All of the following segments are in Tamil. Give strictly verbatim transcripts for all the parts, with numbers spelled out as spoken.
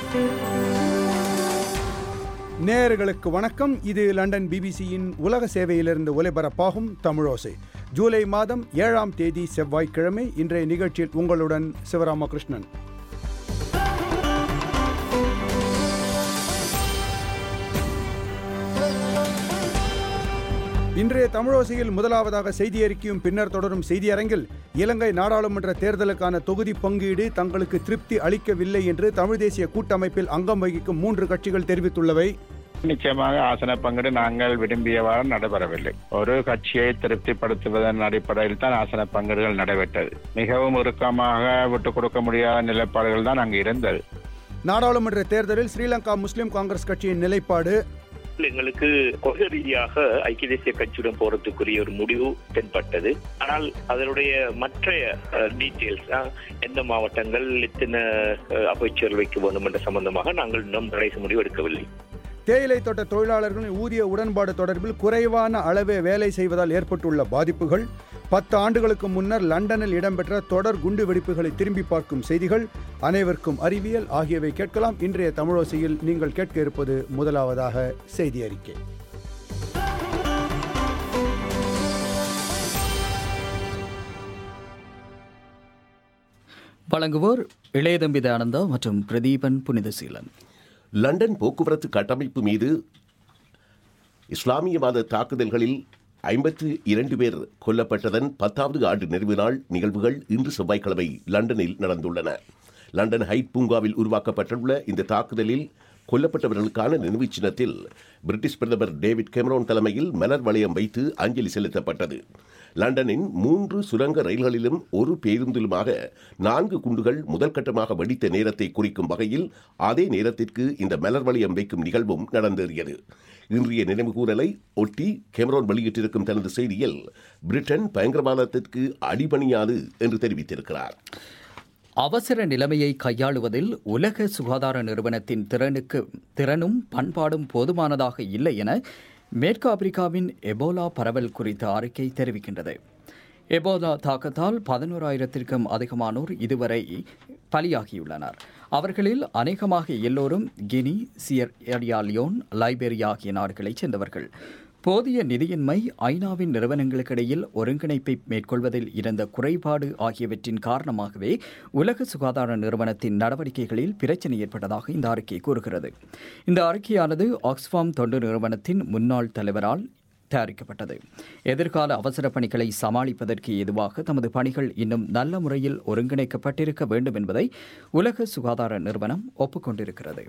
நேயர்களுக்கு வணக்கம். இது லண்டன் பிபிசியின் உலக சேவையிலிருந்து ஒலிபரப்பாகும் தமிழோசை. ஜூலை மாதம் ஏழாம் தேதி செவ்வாய்க்கிழமை. இன்றைய நிகழ்ச்சியில் உங்களுடன் சிவராமகிருஷ்ணன். இன்றைய தமிழோசையில் முதலாவதாக செய்தி அறிக்கையும் பின்னர் தொடரும் செய்தியரங்கில் இலங்கை நாடாளுமன்ற தேர்தலுக்கான தொகுதி பங்கீடு தங்களுக்கு திருப்தி அளிக்கவில்லை என்று தமிழ் தேசிய கூட்டமைப்பில் அங்கம் வகிக்கும் மூன்று கட்சிகள் தெரிவித்துள்ளவை. நிச்சயமாக ஆசன பங்கீடு நாங்கள் விரும்பியவாறு நடைபெறவில்லை. ஒரு கட்சியை திருப்திப்படுத்துவதன் அடிப்படையில் தான் ஆசன பங்கீடுகள் நடைபெற்றது. மிகவும் உருக்கமாக விட்டுக் கொடுக்க முடியாத நிலைப்பாடுகள் தான் அங்கு இருந்தது. நாடாளுமன்ற தேர்தலில் ஸ்ரீலங்கா முஸ்லிம் காங்கிரஸ் கட்சியின் நிலைப்பாடு: எங்களுக்கு கொள்கை ரீதியாக ஐக்கிய தேசிய கட்சியுடன் போறதுக்குரிய ஒரு முடிவு தென்பட்டது. ஆனால் அதனுடைய மற்ற டீட்டெயில்ஸ், எந்த மாவட்டங்கள் எத்தனை அமைச்சர்கள் வைக்க வேண்டும் என்ற சம்பந்தமாக நாங்கள் இன்னும் கடைசி முடிவு எடுக்கவில்லை. தேயிலை தோட்ட தொழிலாளர்களின் ஊதிய உடன்பாடு தொடர்பில் குறைவான அளவே வேலை செய்வதால் ஏற்பட்டுள்ள பாதிப்புகள், பத்து ஆண்டுகளுக்கு முன்னர் லண்டனில் இடம்பெற்ற தொடர் குண்டு வெடிப்புகளை திரும்பி பார்க்கும் செய்திகள், அனைவருக்கும் அறிவியல் ஆகியவை கேட்கலாம். இன்றைய தமிழோசையில் நீங்கள் கேட்க இருப்பது முதலாவதாக செய்தி அறிக்கை. வழங்குவோர் இளையதம்பி ஆனந்தா மற்றும் பிரதீபன் புனிதசீலன். லண்டன் போக்குவரத்து கட்டமைப்பு மீது இஸ்லாமியவாத தாக்குதல்களில் ஐம்பத்து இரண்டு பேர் கொல்லப்பட்டதன் பத்தாவது ஆண்டு நிறைவு நாள் நிகழ்வுகள் இன்று செவ்வாய்க்கிழமை லண்டனில் நடந்துள்ளன. லண்டன் ஹைட் பூங்காவில் உருவாக்கப்பட்டுள்ள இந்த தாக்குதலில் கொல்லப்பட்டவர்களுக்கான நினைவு சின்னத்தில் பிரிட்டிஷ் பிரதமர் டேவிட் கெமரோன் தலைமையில் மலர் வளையம் வைத்து அஞ்சலி செலுத்தப்பட்டது. லண்டனின் மூன்று சுரங்க ரயில்களிலும் ஒரு பேருந்திலுமாக நான்கு குண்டுகள் முதல் கட்டமாக வெடித்த நேரத்தை குறிக்கும் வகையில் அதே நேரத்திற்கு இந்த மலர் வளையம் வைக்கும் நிகழ்வும் நடந்தேறியது. இன்றைய நினைவுகூரலை ஒட்டி கெமரோன் வெளியிட்டிருக்கும் தனது செய்தியில் பிரிட்டன் பயங்கரவாதத்திற்கு அடிபணியாது என்று தெரிவித்திருக்கிறார். அவசர நிலைமையை கையாளுவதில் உலக சுகாதார நிறுவனத்தின் திறனுக்கு திறனும் பண்பாடும் போதுமானதாக இல்லை என மேற்கு ஆப்பிரிக்காவின் எபோலா பரவல் குறித்த அறிக்கை தெரிவிக்கின்றது. எபோலா தாக்கத்தால் பதினோராயிரத்திற்கும் அதிகமானோர் இதுவரை பலியாகியுள்ளனர். அவர்களில் அநேகமாக எல்லோரும் கினி, சியர்ரா லியோன், லைபீரியா ஆகிய நாடுகளைச் சேர்ந்தவர்கள். போதிய நிதியின்மை, ஐநாவின் நிறுவனங்களுக்கிடையில் ஒருங்கிணைப்பை மேற்கொள்வதில் இருந்த குறைபாடு ஆகியவற்றின் காரணமாகவே உலக சுகாதார நிறுவனத்தின் நடவடிக்கைகளில் பிரச்சினை ஏற்பட்டதாக இந்த அறிக்கை கூறுகிறது. இந்த அறிக்கையானது ஆக்ஸ்ஃபாம் தொண்டு நிறுவனத்தின் முன்னாள் தலைவரால் தயாரிக்கப்பட்டது. எதிர்கால அவசர பணிகளை சமாளிப்பதற்கு ஏதுவாக தமது பணிகள் இன்னும் நல்ல முறையில் ஒருங்கிணைக்கப்பட்டிருக்க வேண்டும் என்பதை உலக சுகாதார நிறுவனம் ஒப்புக்கொண்டிருக்கிறது.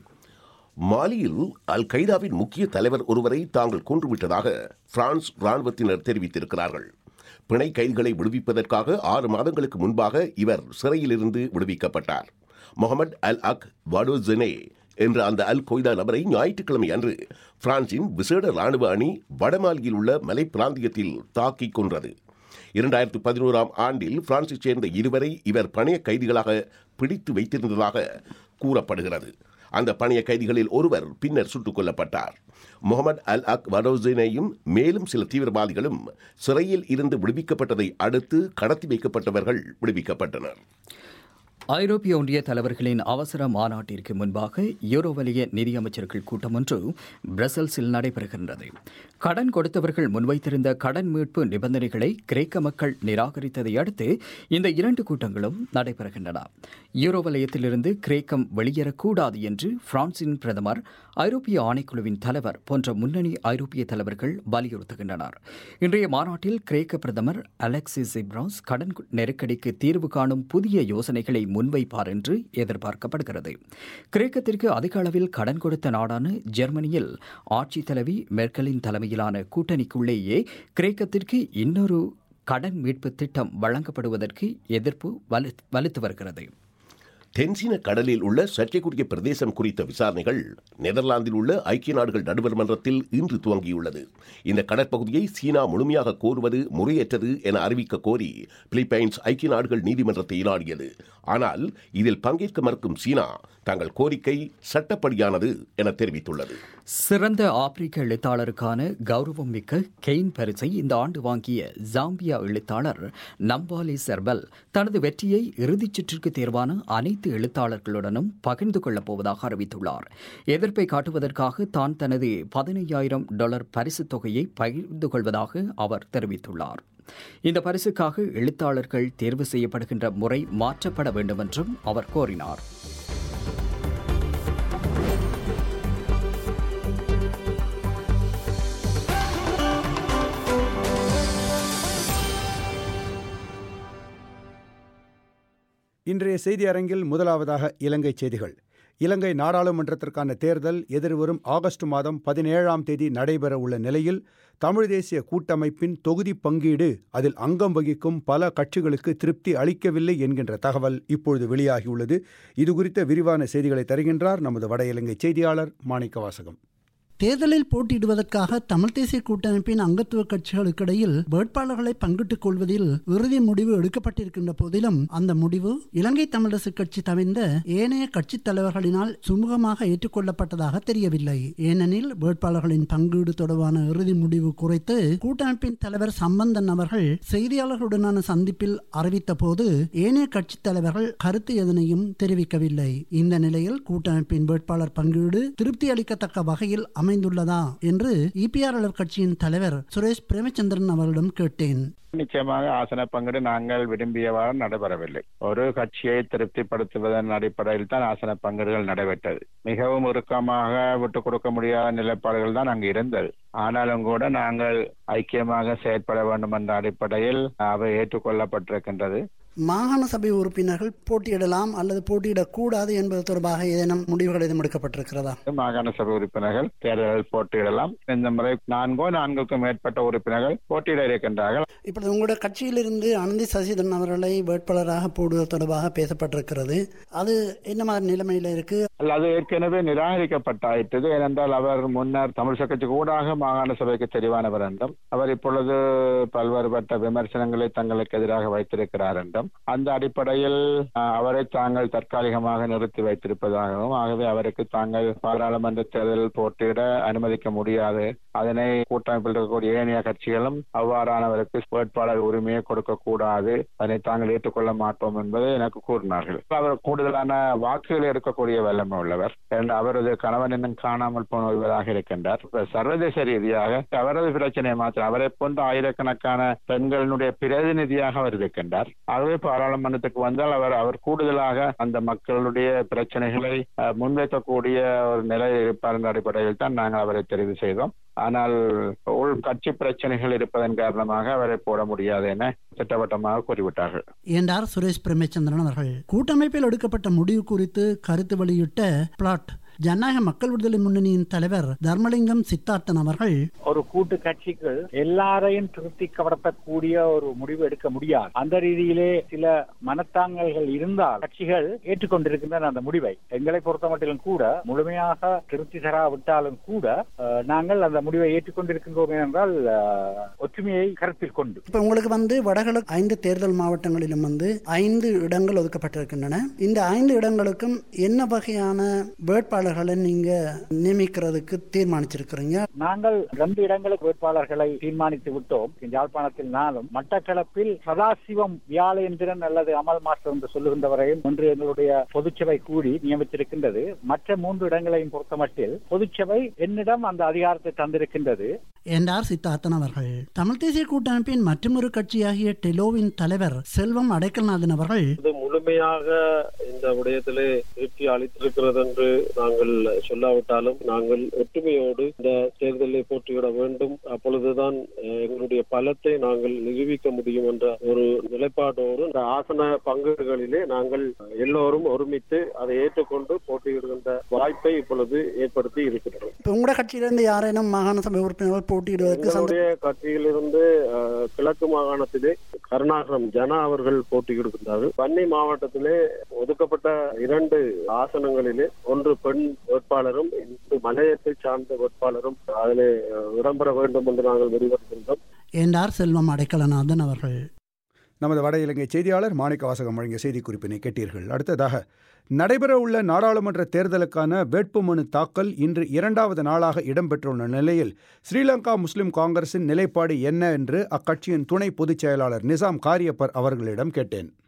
மாலியில் அல் கைதாவின் முக்கிய தலைவர் ஒருவரை தாங்கள் கொன்றுவிட்டதாக பிரான்ஸ் ராணுவத்தினர் தெரிவித்திருக்கிறார்கள். பிணை கைதிகளை விடுவிப்பதற்காக ஆறு மாதங்களுக்கு முன்பாக இவர் சிறையிலிருந்து விடுவிக்கப்பட்டார். முகமது அல் அக் வடோசெனே என்ற அந்த அல் கொய்தா நபரை ஞாயிற்றுக்கிழமை அன்று பிரான்சின் விசேட ராணுவ அணி வடமாலியில் உள்ள மலை பிராந்தியத்தில் தாக்கிக் கொன்றது. இரண்டாயிரத்து பதினோராம் ஆண்டில் பிரான்சைச் சேர்ந்த இருவரை இவர் பணைய கைதிகளாக பிடித்து வைத்திருந்ததாக கூறப்படுகிறது. அந்த பணைய கைதிகளில் ஒருவர் பின்னர் சுட்டுக் கொல்லப்பட்டார். முகமது அல் அக் வடோசெனையும் மேலும் சில தீவிரவாதிகளும் சிறையில் இருந்து விடுவிக்கப்பட்டதை அடுத்து கடத்தி வைக்கப்பட்டவர்கள் விடுவிக்கப்பட்டனர். ஐரோப்பிய ஒன்றிய தலைவர்களின் அவசர மாநாட்டிற்கு முன்பாக யூரோ வலய நிதியமைச்சர்கள் கூட்டம் ஒன்று பிரசல்ஸில் நடைபெறுகின்றது. கடன் கொடுத்தவர்கள் முன்வைத்திருந்த கடன் மீட்பு நிபந்தனைகளை கிரேக்க மக்கள் நிராகரித்ததை அடுத்து இந்த இரண்டு கூட்டங்களும் நடைபெறுகின்றன. யூரோ வலயத்திலிருந்து கிரேக்கம் வெளியேறக்கூடாது என்று பிரான்சின் பிரதமர், ஐரோப்பிய ஆணைக்குழுவின் தலைவர் போன்ற முன்னணி ஐரோப்பிய தலைவர்கள் வலியுறுத்துகின்றனர். இன்றைய மாநாட்டில் கிரேக்க பிரதமர் அலெக்சிஸ் சிப்ராஸ் கடன் நெருக்கடிக்கு தீர்வு காணும் புதிய யோசனைகளை முன்வைப்பார் என்று எதிர்பார்க்கப்படுகிறது. கிரேக்கத்திற்கு அதிக அளவில் கடன் கொடுத்த நாடான ஜெர்மனியில் ஆட்சி தலைவி மெர்க்கலின் தலைமையிலான கூட்டணிக்குள்ளேயே கிரேக்கத்திற்கு இன்னொரு கடன் மீட்பு திட்டம் வழங்கப்படுவதற்கு எதிர்ப்பு வலுத்து வருகிறது. தென்சீன கடலில் உள்ள சர்ச்சைக்குரிய பிரதேசம் குறித்த விசாரணைகள் நெதர்லாந்தில் உள்ள ஐக்கிய நாடுகள் நடுவர் மன்றத்தில் இன்று துவங்கியுள்ளது. இந்த கடற்பகுதியை சீனா முழுமையாக கோருவது முறையற்றது என அறிவிக்க கோரி பிலிப்பைன்ஸ் ஐக்கிய நாடுகள் நீதிமன்றத்தை நாடியது. ஆனால் இதில் பங்கேற்க மறுக்கும் சீனா தங்கள் கோரிக்கை சட்டப்படியானது என தெரிவித்துள்ளது. சிறந்த ஆப்பிரிக்க எழுத்தாளருக்கான கௌரவம் மிக்க கெயின் பரிசை இந்த ஆண்டு வாங்கிய ஜாம்பியா எழுத்தாளர் நம்பாலி செர்பல் தனது வெற்றியை இறுதிச் சுற்றுக்கு தேர்வான அனைத்து அனைத்து எழுத்தாளர்களுடனும் பகிர்ந்து கொள்ளப் போவதாக அறிவித்துள்ளார். எதிர்ப்பை காட்டுவதற்காக தான் தனது பதினையாயிரம் டாலர் பரிசுத் தொகையை பகிர்ந்து கொள்வதாக அவர் தெரிவித்துள்ளார். இந்த பரிசுக்காக எழுத்தாளர்கள் தேர்வு செய்யப்படுகின்ற முறை மாற்றப்பட வேண்டும் என்றும் அவர் கோரினார். இன்றைய செய்தி அரங்கில் முதலாவதாக இலங்கை செய்திகள். இலங்கை நாடாளுமன்றத்திற்கான தேர்தல் எதிர்வரும் ஆகஸ்ட் மாதம் பதினேழாம் தேதி நடைபெறவுள்ள நிலையில் தமிழ் தேசிய கூட்டமைப்பின் தொகுதி பங்கீடு அதில் அங்கம் வகிக்கும் பல கட்சிகளுக்கு திருப்தி அளிக்கவில்லை என்கின்ற தகவல் இப்பொழுது வெளியாகியுள்ளது. இதுகுறித்த விரிவான செய்திகளை தருகின்றார் நமது வட இலங்கை செய்தியாளர் மாணிக்கவாசகம். தேர்தலில் போட்டியிடுவதற்காக தமிழ் தேசிய கூட்டமைப்பின் அங்கத்துவ கட்சிகளுக்கிடையில் வேட்பாளர்களை பங்கிட்டுக் கொள்வதில் இறுதி முடிவு எடுக்கப்பட்டிருக்கின்ற போதிலும் அந்த முடிவு இலங்கை தமிழரசு கட்சி தவிர்ந்த ஏனைய கட்சித் தலைவர்களினால் சுமூகமாக ஏற்றுக்கொள்ளப்பட்டதாக தெரியவில்லை. ஏனெனில் வேட்பாளர்களின் பங்கீடு தொடர்பான இறுதி முடிவு குறித்து கூட்டமைப்பின் தலைவர் சம்பந்தன் அவர்கள் செய்தியாளர்களுடனான சந்திப்பில் அறிவித்த போது ஏனைய கட்சித் தலைவர்கள் கருத்து எதனையும் தெரிவிக்கவில்லை. இந்த நிலையில் கூட்டமைப்பின் வேட்பாளர் பங்கீடு திருப்தி அளிக்கத்தக்க வகையில் அமைந்துள்ளதா என்று இபிஆர்எல் கட்சியின் தலைவர் சுரேஷ் பிரேமச்சந்திரன் அவர்களிடம் கேட்டேன். நிச்சயமாக ஆசன பங்கீடு நாங்கள் விரும்பியவாறு நடைபெறவில்லை. ஒரு கட்சியை திருப்திப்படுத்துவதன் அடிப்படையில் தான் ஆசன பங்கீடுகள் நடைபெற்றது. மிகவும் உருக்கமாக விட்டுக் கொடுக்க முடியாத நிலைப்பாடுகள் தான் அங்கு இருந்தது. ஆனாலும் கூட நாங்கள் ஐக்கியமாக செயற்பட வேண்டும் என்ற அடிப்படையில் அவை ஏற்றுக்கொள்ளப்பட்டிருக்கின்றது. மாகாண சபை உறுப்பினர்கள் போட்டியிடலாம் அல்லது போட்டியிடக்கூடாது என்பது தொடர்பாக ஏதேனும் முடிவுகள் எதுவும் எடுக்கப்பட்டிருக்கிறதா? மாகாண சபை உறுப்பினர்கள் தேர்தலில் போட்டியிடலாம். இந்த முறை நான்கோ நான்குக்கும் மேற்பட்ட உறுப்பினர்கள் போட்டியிட இருக்கின்றார்கள். இப்பொழுது உங்களோட கட்சியிலிருந்து அனந்தி சசிதரன் அவர்களை வேட்பாளராக போடுவது தொடர்பாக பேசப்பட்டிருக்கிறது. அது என்ன மாதிரி நிலைமையில இருக்கு? அது ஏற்கனவே நிராகரிக்கப்பட்டாயிட்டது. ஏனென்றால் அவர் முன்னர் தமிழ் கட்சிக்கு ஊடாக மாகாண சபைக்கு தெரிவானவர் என்றும் அவர் இப்பொழுது பல்வேறுபட்ட விமர்சனங்களை தங்களுக்கு எதிராக வைத்திருக்கிறார் என்றும் அந்த அடிப்படையில் அவரை தாங்கள் தற்காலிகமாக நிறுத்தி வைத்திருப்பதாகவும் ஆகவே அவருக்கு தாங்கள் பாராளுமன்ற தேர்தலில் போட்டியிட அனுமதிக்க முடியாது. அதனை கூட்டமைப்பில் இருக்கக்கூடிய ஏனைய கட்சிகளும் அவ்வாறானவருக்கு வேட்பாளர் உரிமையை கொடுக்க கூடாது, அதனை தாங்கள் ஏற்றுக்கொள்ள மாட்டோம் என்பதை எனக்கு கூறினார்கள். அவர் கூடுதலான வாக்குகள் எடுக்கக்கூடிய வல்லமை உள்ளவர். அவரது கணவன் இன்னும் காணாமல் போனவராக இருக்கின்றார். சர்வதேச ரீதியாக அவரது பிரச்சனையை மாற்ற அவரை போன்ற ஆயிரக்கணக்கான பெண்களுடைய பிரதிநிதியாக அவர் இருக்கின்றார். ஆகவே பாராளுமன்றத்துக்கு வந்தால் அவர் அவர் கூடுதலாக அந்த மக்களுடைய பிரச்சனைகளை முன்வைக்கக்கூடிய ஒரு நிலையில் இருப்பார் என்ற அடிப்படையில் தான் நாங்கள் அவரை தெரிவு செய்தோம். ஆனால் உள் கட்சி பிரச்சனைகள் இருப்பதன் காரணமாக அவரை போட முடியாது என திட்டவட்டமாக கூறிவிட்டார்கள் என்றார் சுரேஷ் பிரேமச்சந்திரன் அவர்கள். கூட்டமைப்பில் எடுக்கப்பட்ட முடிவு குறித்து கருத்து வெளியிட்ட பிளாட் ஜனநாயக மக்கள் விடுதலை முன்னணியின் தலைவர் தர்மலிங்கம் சித்தார்த்தன் அவர்கள், ஒரு கூட்டு கட்சிக்கு எல்லாரையும் திருப்திப்படுத்தக்கூடிய ஒரு முடிவு எடுக்க முடியாது. அந்த ரீதியிலே சில மனத்தாங்கல்கள் இருந்தால் கட்சிகள் ஏற்றுக்கொண்டிருக்கின்றன அந்த முடிவை. எங்களை பொறுத்த மட்டிலும் கூட முழுமையாக திருப்தி தராவிட்டாலும் கூட நாங்கள் அந்த முடிவை ஏற்றுக்கொண்டிருக்கின்றோம் என்றால் ஒற்றுமையை கருத்தில் கொண்டு. இப்ப உங்களுக்கு வந்து வடகிழக்கு ஐந்து தேர்தல் மாவட்டங்களிலும் வந்து ஐந்து இடங்கள் ஒதுக்கப்பட்டிருக்கின்றன. இந்த ஐந்து இடங்களுக்கும் என்ன வகையான வேட்பாளர் நீங்க நியமிக்கிறதுக்கு தீர்மானிச்சிருக்கிறீங்க? நாங்கள் ரெண்டு இடங்களுக்கு வேட்பாளர்களை தீர்மானித்து விட்டோம். யாழ்ப்பாணத்தில் நானும், மட்டக்களப்பில் சதாசிவம் வியாழேந்திரன் அல்லது அமல் மாஸ்டர் என்று சொல்லுகின்றவரையும் ஒன்று எங்களுடைய பொதுச்சபை கூடி நியமித்திருக்கின்றது. மற்ற மூன்று இடங்களையும் பொறுத்தமட்டில் பொதுச்சபை என்னிடம் அந்த அதிகாரத்தை தந்திருக்கின்றது என்றார் சித்தார்த்தன் அவர்கள். தமிழ் தேசிய கூட்டமைப்பின் மற்றொரு கட்சியாகிய டெலோவின் தலைவர் செல்வம் அடைக்கல்நாதன் அவர்கள், முழுமையாக இந்த விடயத்திலே திருப்தி அளித்திருக்கிறது என்று நாங்கள் சொல்லாவிட்டாலும் நாங்கள் ஒற்றுமையோடு இந்த தேர்தலை போட்டியிட வேண்டும். அப்பொழுதுதான் எங்களுடைய பலத்தை நாங்கள் நிரூபிக்க முடியும் என்ற ஒரு நிலைப்பாட்டோடு இந்த ஆசன பங்குகளிலே நாங்கள் எல்லோரும் ஒருமித்து அதை ஏற்றுக்கொண்டு போட்டியிடுகின்ற வாய்ப்பை இப்பொழுது ஏற்படுத்தி இருக்கிறோம். உங்களோட கட்சியிலிருந்து யாரேனும் மாகாண சபை உறுப்பினர்கள் போட்டியிடுவதற்கு? கட்சியிலிருந்து கிழக்கு மாகாணத்திலே கருணாகரம் ஜனா அவர்கள் போட்டியிடுகின்றார்கள். வன்னி மாவட்டத்திலே ஒதுக்கப்பட்ட இரண்டு ஆசனங்களிலே ஒன்று பெண் வேட்பாளரும் மலையத்தை சார்ந்த வேட்பாளரும் அதிலே இடம்பெற வேண்டும் என்று நாங்கள் விரிவடைகின்றோம் என்றார் செல்வம் அடைக்கலநாதன் அவர்கள். நமது வட இலங்கை செய்தியாளர் மாணிக்கவாசகம் வழங்கிய செய்திக்குறிப்பினை கேட்டீர்கள். அடுத்ததாக நடைபெறவுள்ள நாடாளுமன்ற தேர்தலுக்கான வேட்புமனு தாக்கல் இன்று இரண்டாவது நாளாக இடம்பெற்றுள்ள நிலையில் ஸ்ரீலங்கா முஸ்லிம் காங்கிரசின் நிலைப்பாடு என்ன என்று அக்கட்சியின் துணை பொதுச் செயலாளர் நிசாம் காரியப்பர் அவர்களிடம் கேட்டேன்.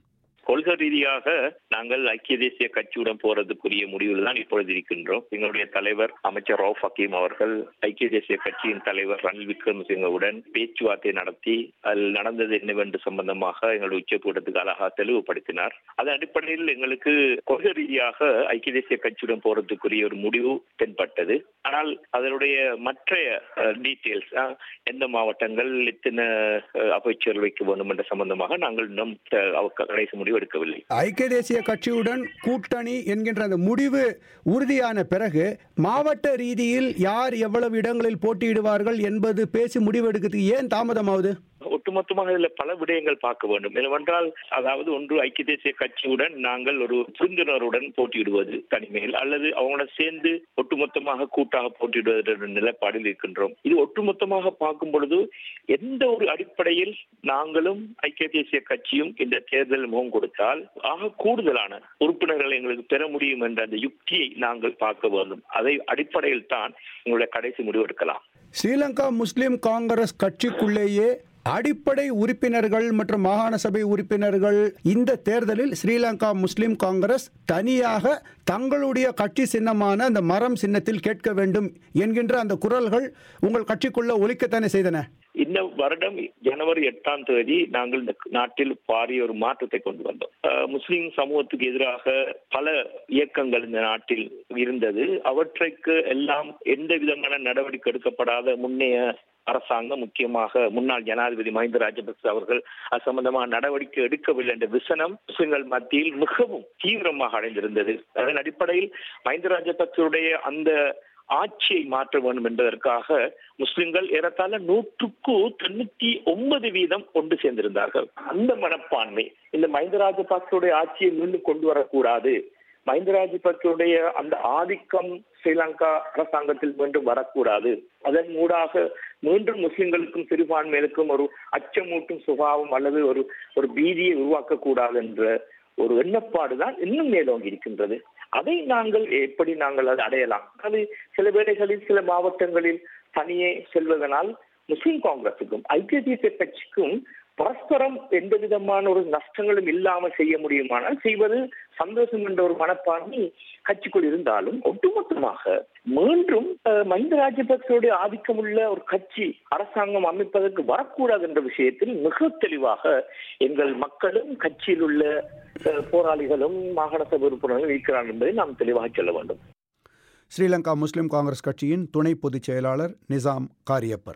கொள்கை ரீதியாக நாங்கள் ஐக்கிய தேசிய கட்சியுடன் போறதுக்குரிய முடிவில் தான் இப்பொழுது இருக்கின்றோம். எங்களுடைய தலைவர் அமைச்சர் ரவுஃப் ஹக்கீம் அவர்கள் ஐக்கிய தேசிய கட்சியின் தலைவர் ரணில் விக்ரமசிங்கவுடன் பேச்சுவார்த்தை நடத்தி அதில் நடந்தது என்னவென்று சம்பந்தமாக எங்களுடைய உச்சக்கூட்டத்துக்கு அழகாக தெளிவுபடுத்தினார். அதன் அடிப்படையில் எங்களுக்கு கொள்கை ரீதியாக ஐக்கிய தேசிய கட்சியுடன் போறதுக்குரிய ஒரு முடிவு தென்பட்டது. ஆனால் அதனுடைய மற்ற டீட்டெயில்ஸ் எந்த மாவட்டங்கள் எத்தனை அமைச்சர்கள் வைக்க வேண்டும் என்ற சம்பந்தமாக நாங்கள் இன்னும் கடைசி முடிவு எடுக்கவில்லை. ஐக்கிய தேசிய கட்சியுடன் கூட்டணி என்கின்ற அந்த முடிவு உறுதியான பிறகு மாவட்ட ரீதியில் யார் எவ்வளவு இடங்களில் போட்டியிடுவார்கள் என்பது பேசி முடிவெடுக்கிறதுக்கு ஏன் தாமதமாகுது? ஒட்டுமொத்தமாக இதில் பல விடயங்கள் பார்க்க வேண்டும். என்னவென்றால், அதாவது ஒன்று ஐக்கிய தேசிய கட்சியுடன் நாங்கள் ஒரு புரிந்துணர்வுடன் போட்டியிடுவது தனிமையில், அல்லது அவங்களோட சேர்ந்து ஒட்டுமொத்தமாக கூட்டாக போட்டியிடுவது நிலைப்பாடில் இருக்கின்றோம். இது ஒட்டுமொத்தமாக பார்க்கும் பொழுது எந்த ஒரு அடிப்படையில் நாங்களும் ஐக்கிய தேசிய கட்சியும் இந்த தேர்தல் முகம் கொடுத்தால் ஆக கூடுதலான உறுப்பினர்களை எங்களுக்கு பெற முடியும் என்ற அந்த யுக்தியை நாங்கள் பார்க்க வேண்டும். அதை அடிப்படையில் தான் எங்களுடைய கடைசி முடிவு எடுக்கலாம். ஸ்ரீலங்கா முஸ்லிம் காங்கிரஸ் கட்சிக்குள்ளேயே அடிப்படை உறுப்பினர்கள் மற்றும் மாகாண சபை உறுப்பினர்கள் இந்த தேர்தலில் ஸ்ரீலங்கா முஸ்லிம் காங்கிரஸ் தனியாக தங்களுடைய கட்சி சின்னமான அந்த மரம் சின்னத்தில் கேட்க வேண்டும் என்கின்ற அந்த குரல்கள் உங்கள் கட்சிக்குள்ள ஒலிக்கத்தானே செய்தன. இந்த வருடம் ஜனவரி எட்டாம் தேதி நாங்கள் இந்த நாட்டில் பாரிய ஒரு மாற்றத்தை கொண்டு வந்தோம். முஸ்லிம் சமூகத்துக்கு எதிராக பல இயக்கங்கள் இந்த நாட்டில் இருந்தது. அவற்றைக்கு எல்லாம் எந்த விதமான நடவடிக்கை எடுக்கப்படாத முன்னைய அரசாங்கம், முக்கியமாக முன்னாள் ஜனாதிபதி மஹிந்த ராஜபக்ச அவர்கள் அது சம்பந்தமாக நடவடிக்கை எடுக்கவில்லை என்ற விசனம் முஸ்லிம்கள் மத்தியில் மிகவும் தீவிரமாக அடைந்திருந்தது. அதன் அடிப்படையில் மஹிந்த ராஜபக்சவுடைய அந்த ஆட்சியை மாற்ற வேண்டும் என்பதற்காக முஸ்லிம்கள் ஏறத்தாழ நூற்றுக்கு தொண்ணூத்தி ஒன்பது வீதம் கொண்டு சேர்ந்திருந்தார்கள். அந்த மனப்பான்மை இந்த மஹிந்த ராஜபக்சவுடைய ஆட்சியை மீண்டும் கொண்டு வரக்கூடாது, மஹிந்த ராஜபக்சவுடைய அந்த ஆதிக்கம் ஸ்ரீலங்கா அரசாங்கத்தில் மீண்டும் வரக்கூடாது, அதன் மூடாக மீண்டும் முஸ்லிம்களுக்கும் சிறுபான்மைகளுக்கும் ஒரு அச்சமூட்டும் சுபாவம் அல்லது ஒரு ஒரு பீதியை உருவாக்கக்கூடாது என்ற ஒரு எண்ணப்பாடுதான் இன்னும் மேலோங்கி இருக்கின்றது. அதை நாங்கள் எப்படி நாங்கள் அதை அடையலாம்? அது சில வேளைகளில் சில மாவட்டங்களில் தனியே செல்வதனால் முஸ்லிம் காங்கிரசுக்கும் ஐக்கிய தேசிய கட்சிக்கும் பரஸ்பரம் எந்த விதமான ஒரு நஷ்டங்களும் இல்லாமல் செய்ய முடியுமானால் செய்வது சந்தோஷம் என்ற ஒரு மனப்பான்மை கட்சிக்குள் இருந்தாலும், ஒட்டுமொத்தமாக மீண்டும் மஹிந்த ராஜபக்சவுடைய ஆதிக்கம் உள்ள ஒரு கட்சி அரசாங்கம் அமைப்பதற்கு வரக்கூடாது என்ற விஷயத்தில் மிக தெளிவாக எங்கள் மக்களும் கட்சியில் உள்ள போராளிகளும் மாகாண சபை உறுப்பினர்களும் இருக்கிறார்கள் என்பதை நாம் தெளிவாக சொல்ல வேண்டும். ஸ்ரீலங்கா முஸ்லிம் காங்கிரஸ் கட்சியின் துணை பொதுச் செயலாளர் நிசாம் காரியப்பர்.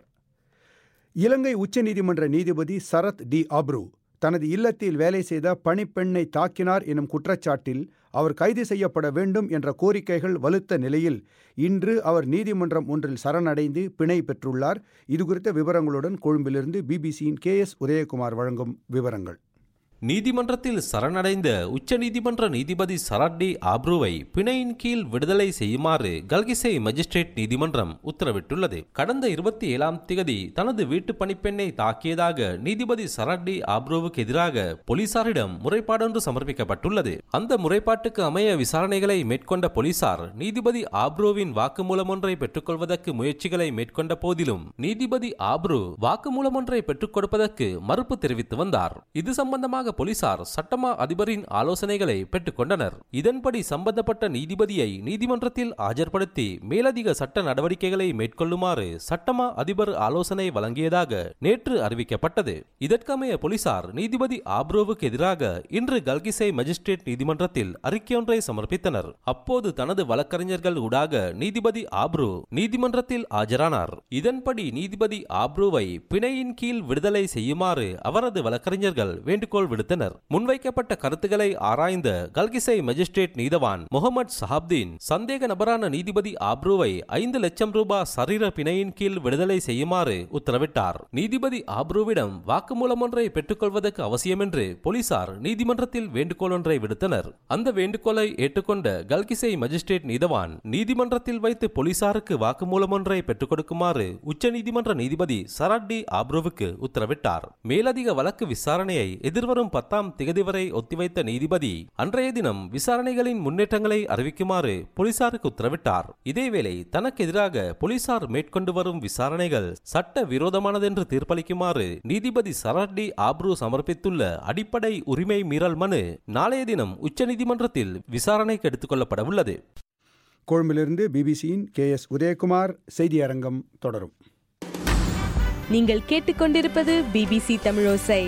இலங்கை உச்சநீதிமன்ற நீதிபதி சரத் டி ஆப்ரு தனது இல்லத்தில் வேலை செய்த பணிப்பெண்ணை தாக்கினார் எனும் குற்றச்சாட்டில் அவர் கைது செய்யப்பட வேண்டும் என்ற கோரிக்கைகள் வலுத்த நிலையில் இன்று அவர் நீதிமன்றம் ஒன்றில் சரணடைந்து பிணை பெற்றுள்ளார். இதுகுறித்த விவரங்களுடன் கொழும்பிலிருந்து பிபிசியின் கே எஸ் உதயகுமார் வழங்கும் விவரங்கள். நீதிமன்றத்தில் சரணடைந்த உச்சநீதிமன்ற நீதிபதி சரத் டி ஆப்ருவை பிணையின் கீழ் விடுதலை செய்யுமாறு கல்கிசே மஜிஸ்ட்ரேட் நீதிமன்றம் உத்தரவிட்டுள்ளது. கடந்த இருபத்தி ஏழாம் தேதி தனது வீட்டு பணிப்பெண்ணை தாக்கியதாக நீதிபதி சரத் டி ஆப்ருவுக்கு எதிராக போலீசாரிடம் முறைப்பாடொன்று சமர்ப்பிக்கப்பட்டுள்ளது. அந்த முறைப்பாட்டுக்கு அமைய விசாரணைகளை மேற்கொண்ட போலீசார் நீதிபதி ஆப்ருவின் வாக்குமூலம் ஒன்றை பெற்றுக்கொள்வதற்கு முயற்சிகளை மேற்கொண்ட போதிலும் நீதிபதி ஆப்ரு வாக்குமூலம் ஒன்றை பெற்றுக் கொடுப்பதற்கு மறுப்பு தெரிவித்து வந்தார். இது சம்பந்தமாக போலீசார் சட்டமா அதிபரின் ஆலோசனைகளை பெற்றுக் கொண்டனர். இதன்படி சம்பந்தப்பட்ட நீதிபதியை நீதிமன்றத்தில் ஆஜர்படுத்தி மேலதிக சட்ட நடவடிக்கைகளை மேற்கொள்ளுமாறு சட்டமா அதிபர் ஆலோசனை வழங்கியதாக நேற்று அறிவிக்கப்பட்டது. இதற்கமைய போலீசார் நீதிபதி ஆப்ரோவுக்கு எதிராக இன்று கல்கிசே மஜிஸ்ட்ரேட் நீதிமன்றத்தில் அறிக்கையொன்றை சமர்ப்பித்தனர். அப்போது தனது வழக்கறிஞர்கள் ஊடாக நீதிபதி ஆப்ரு நீதிமன்றத்தில் ஆஜரானார். இதன்படி நீதிபதி ஆப்ருவை பிணையின் கீழ் விடுதலை செய்யுமாறு அவரது வழக்கறிஞர்கள் வேண்டுகோள் விடுத்தனர். முன்வைக்கப்பட்ட கருத்துக்களை ஆராய்ந்த கல்கிசை மஜிஸ்ட்ரேட் நீதவான் முகமது சஹாப்தீன் சந்தேக நபரான நீதிபதி ஆப்ருவை ஐந்து லட்சம் ரூபாய் சரீர பிணையின் கீழ் விடுதலை செய்யுமாறு உத்தரவிட்டார். நீதிபதி ஆப்ருவிடம் வாக்குமூலம் ஒன்றை பெற்றுக்கொள்வதற்கு அவசியம் என்று போலீசார் நீதிமன்றத்தில் வேண்டுகோள் ஒன்றை விடுத்தனர். அந்த வேண்டுகோளை ஏற்றுக்கொண்ட கல்கிசை மஜிஸ்ட்ரேட் நீதவான் நீதிமன்றத்தில் வைத்து போலீசாருக்கு வாக்குமூலம் ஒன்றை பெற்றுக் கொடுக்குமாறு உச்ச நீதிமன்ற நீதிபதி சரத் டி ஆப்ருவுக்கு உத்தரவிட்டார். மேலதிக வழக்கு விசாரணையை எதிர்வரும் எதிர்வரும் பத்தாம் திகதி வரை ஒத்திவைத்த நீதிபதி அன்றைய தினம் விசாரணைகளின் முன்னேற்றங்களை அறிவிக்குமாறு போலீசாருக்கு உத்தரவிட்டார். இதேவேளை தனக்கு எதிராக போலீசார் மேற்கொண்டு வரும் விசாரணைகள் சட்ட விரோதமானதென்று தீர்ப்பளிக்குமாறு நீதிபதி சரடி ஆப்ரு சமர்ப்பித்துள்ள அடிப்படை உரிமை மீறல் மனு நாளைய தினம் உச்சநீதிமன்றத்தில் விசாரணைக்கு எடுத்துக் கொள்ளப்பட உள்ளது. கொழும்பிலிருந்து பிபிசியின் கே எஸ் உதயகுமார் செய்தி அரங்கம் தொடரும். நீங்கள் கேட்டுக்கொண்டிருப்பது பிபிசி தமிழோசை.